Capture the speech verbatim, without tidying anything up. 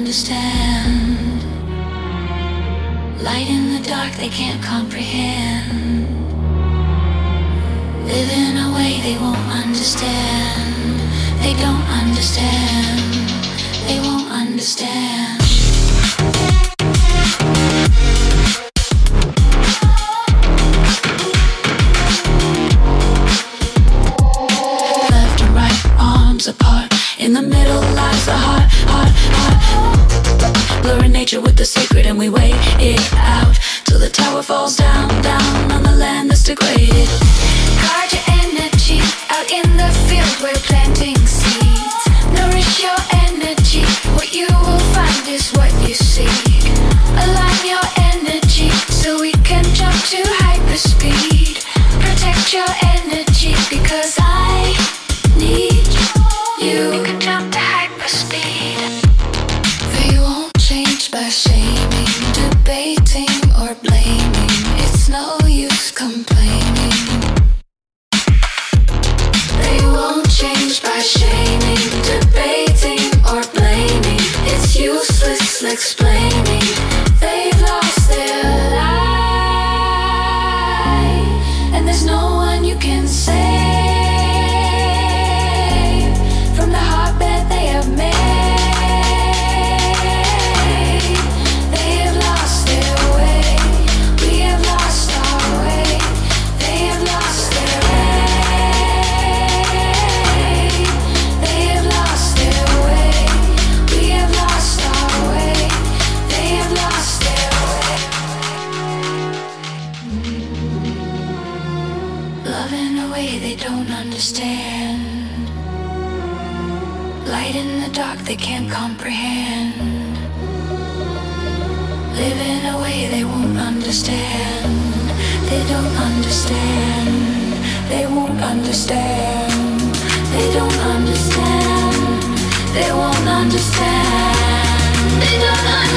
understand. Light in the dark they can't comprehend. Live in a way they won't understand. They don't understand. They won't understand. Left and right, arms apart. In the middle lies the heart, heart, heart. Blurring nature with the sacred and we weigh it out till the tower falls down, down on the land that's degraded. Guard your energy out in the field, we're planting seeds. Nourish your energy, what you will find is what you seek. Align your energy so we can jump to hyperspeed. Protect your energy because I need you. You can jump to hyperspeed. They won't change by shaming, debating or blaming. It's no use complaining. They won't change by shaming, debating or blaming. It's useless explaining. They've lost their light, and there's no one you can save from the heartbed they have made. They have lost their way. We have lost our way. They have lost their way. They have lost their way. We have lost our way. They have lost their way. Love in a way they don't understand. Light in the dark they can't comprehend. Live in a way they won't understand. They don't understand. They won't understand. They don't understand. They won't understand. They don't understand.